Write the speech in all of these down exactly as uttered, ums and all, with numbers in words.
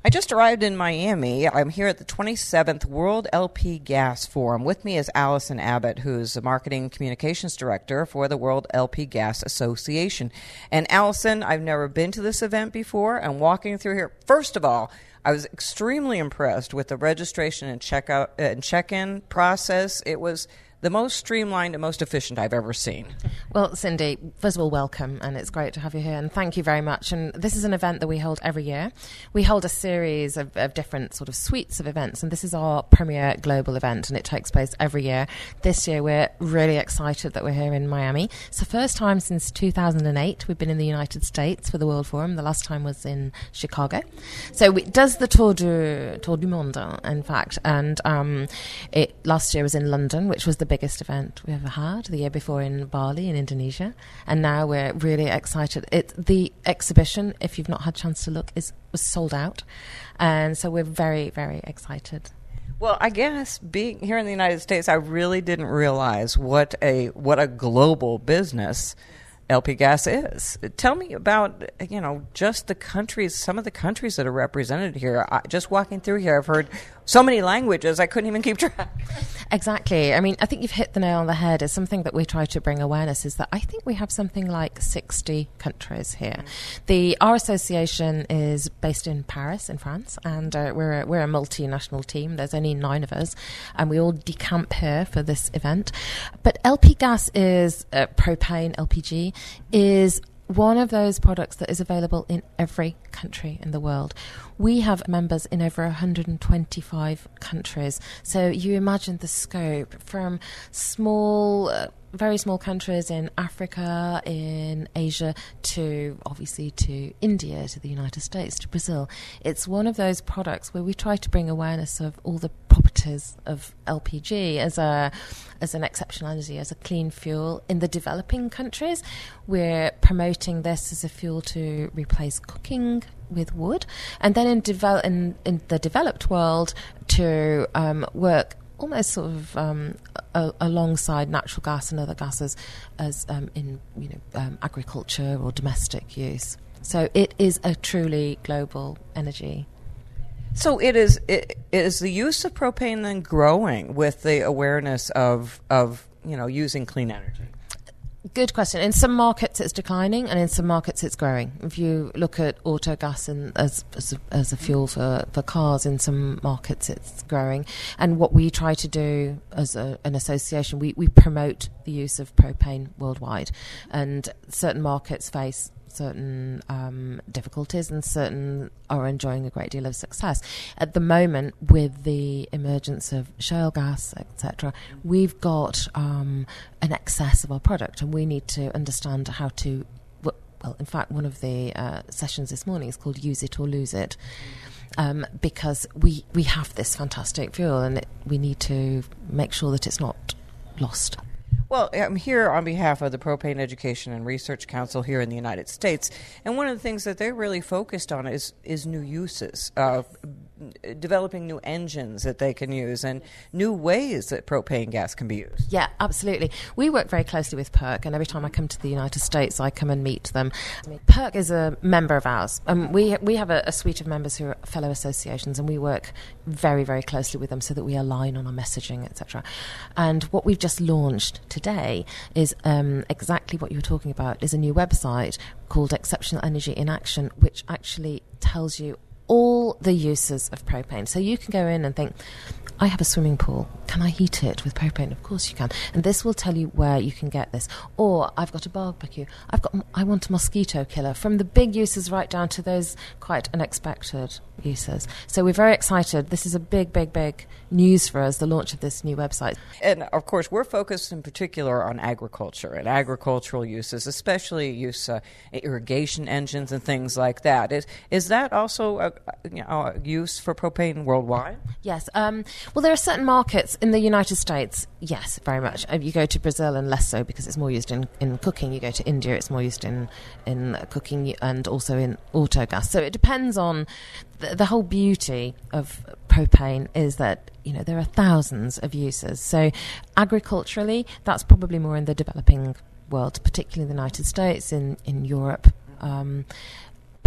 I just arrived in Miami. I'm here at the twenty-seventh World L P Gas Forum. With me is Allison Abbott, who's the Marketing Communications Director for the World L P Gas Association. And Allison, I've never been to this event before. And walking through here, first of all, I was extremely impressed with the registration and checkout and check-in process. It was the most streamlined and most efficient I've ever seen. Well, Cindy, first of all, welcome, and it's great to have you here, and thank you very much. And this is an event that we hold every year. We hold a series of, of different sort of suites of events, and this is our premier global event, and it takes place every year. This year, we're really excited that we're here in Miami. It's the first time since two thousand eight we've been in the United States for the World Forum. The last time was in Chicago. So it does the Tour du, Tour du Monde, in fact, and um, it last year was in London, which was the biggest event we ever had, the year before in Bali in Indonesia, and now we're really excited. It, the exhibition, if you've not had a chance to look, is was sold out, and so we're very, very excited. Well, I guess being here in the United States, I really didn't realize what a what a global business L P Gas is. Tell me about, you know, just the countries, some of the countries that are represented here. I, just walking through here, I've heard so many languages, I couldn't even keep track. Exactly. I mean, I think you've hit the nail on the head. It's something that we try to bring awareness is that I think we have something like sixty countries here. Mm-hmm. The Our association is based in Paris, in France, and uh, we're, a, we're a multinational team. There's only nine of us, and we all decamp here for this event. But L P Gas is uh, propane, L P G, is one of those products that is available in every country in the world. We have members in over one hundred twenty-five countries. So you imagine the scope from small, uh, very small countries in Africa, in Asia, to obviously to India, to the United States, to Brazil. It's one of those products where we try to bring awareness of all the properties of L P G as a as an exceptional energy, as a clean fuel. In the developing countries, we're promoting this as a fuel to replace cooking with wood, and then in, devel- in, in the developed world to um, work almost sort of um, a- alongside natural gas and other gases as um, in you know um, agriculture or domestic use. So it is a truly global energy. So it is. It, is the use of propane then growing with the awareness of of you know using clean energy? Good question. In some markets it's declining, and in some markets it's growing. If you look at auto gas in, as as a, as a fuel for, for cars, in some markets it's growing. And what we try to do as a, an association, we, we promote the use of propane worldwide. And certain markets face certain um, difficulties, and certain are enjoying a great deal of success. At the moment, with the emergence of shale gas, et cetera, we've got um, an excess of our product, and we need to understand how to. Well, in fact, one of the uh, sessions this morning is called "Use It or Lose It," um, because we we have this fantastic fuel, and it, we need to make sure that it's not lost. Well, I'm here on behalf of the Propane Education and Research Council here in the United States, and one of the things that they're really focused on is is new uses, uh, developing new engines that they can use and new ways that propane gas can be used. Yeah, absolutely. We work very closely with PERC, and every time I come to the United States, I come and meet them. PERC is a member of ours. Um, we we have a, a suite of members who are fellow associations, and we work very, very closely with them so that we align on our messaging, et cetera. And what we've just launched today is um, exactly what you were talking about, is a new website called Exceptional Energy in Action, which actually tells you all the uses of propane. So you can go in and think, I have a swimming pool. Can I heat it with propane? Of course you can. And this will tell you where you can get this. Or I've got a barbecue. I've got. I want a mosquito killer. From the big uses right down to those quite unexpected uses. So we're very excited. This is a big, big, big news for us, the launch of this new website. And of course, we're focused in particular on agriculture and agricultural uses, especially use uh, irrigation engines and things like that. Is is that also a, you know, a use for propane worldwide? Yes. Um, well, there are certain markets in the United States. Yes, very much. Uh, you go to Brazil and less so because it's more used in, in cooking. You go to India, it's more used in in cooking and also in auto gas. So it depends on. The, the whole beauty of propane is that, you know, there are thousands of uses. So agriculturally, that's probably more in the developing world, particularly in the United States, in, in Europe. Um,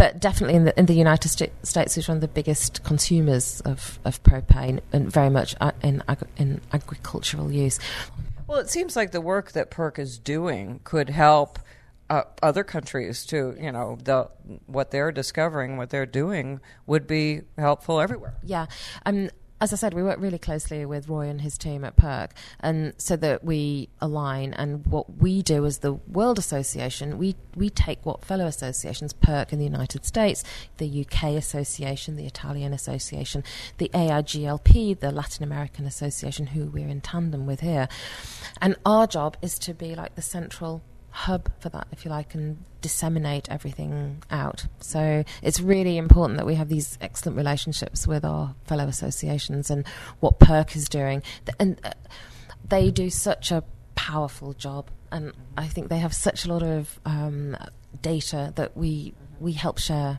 but definitely in the in the United St- States, it's one of the biggest consumers of, of propane, and very much in ag- in agricultural use. Well, it seems like the work that PERC is doing could help uh, other countries to, you know, the what they're discovering, what they're doing would be helpful everywhere. Yeah. Um, as I said, we work really closely with Roy and his team at PERC, and so that we align. And what we do as the World Association, we, we take what fellow associations, PERC in the United States, the U K Association, the Italian Association, the A I G L P, the Latin American Association, who we're in tandem with here. And our job is to be like the central hub for that, if you like, and disseminate everything out. So it's really important that we have these excellent relationships with our fellow associations and what PERC is doing. And uh, they do such a powerful job, and I think they have such a lot of um, data that we we help share.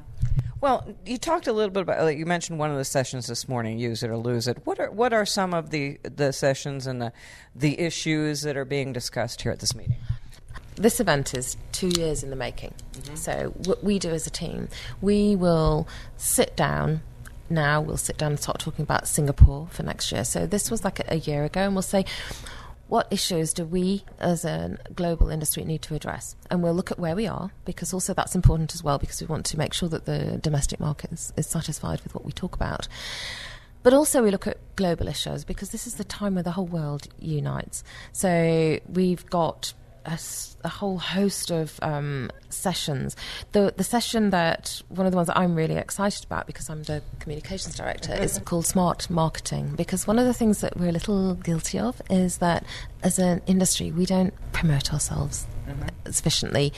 Well, you talked a little bit about, you mentioned one of the sessions this morning, Use It or Lose It. What are what are some of the, the sessions and the, the issues that are being discussed here at this meeting? This event is two years in the making. Mm-hmm. So what we do as a team, we will sit down now, we'll sit down and start talking about Singapore for next year. So this was like a, a year ago, and we'll say, what issues do we as a global industry need to address? And we'll look at where we are, because also that's important as well, because we want to make sure that the domestic market is, is satisfied with what we talk about. But also we look at global issues, because this is the time where the whole world unites. So we've got A, a whole host of um, sessions. The the session that, one of the ones that I'm really excited about, because I'm the communications director, is called Smart Marketing. Because one of the things that we're a little guilty of is that as an industry, we don't promote ourselves mm-hmm. sufficiently,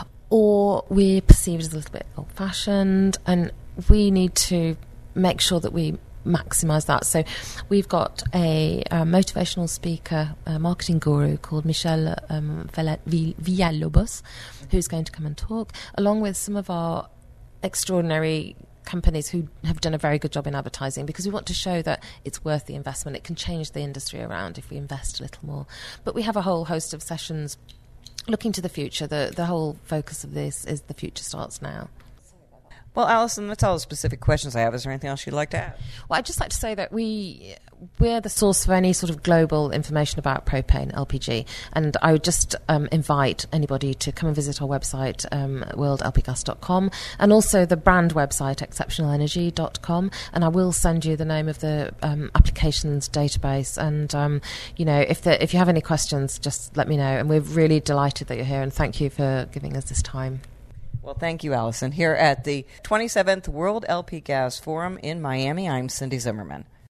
or we're perceived as a little bit old-fashioned, and we need to make sure that we maximise that. So we've got a, a motivational speaker, a marketing guru called Michelle um, Villalobos, who's going to come and talk, along with some of our extraordinary companies who have done a very good job in advertising, because we want to show that it's worth the investment. It can change the industry around if we invest a little more. But we have a whole host of sessions looking to the future. The, the whole focus of this is the future starts now. Well, Alison, that's all the specific questions I have. Is there anything else you'd like to add? Well, I'd just like to say that we, we're the source for any sort of global information about propane, L P G. And I would just um, invite anybody to come and visit our website, um, world l p gas dot com, and also the brand website, exceptional energy dot com. And I will send you the name of the um, applications database. And, um, you know, if, the, if you have any questions, just let me know. And we're really delighted that you're here, and thank you for giving us this time. Well, thank you, Alison. Here at the twenty-seventh World L P Gas Forum in Miami, I'm Cindy Zimmerman.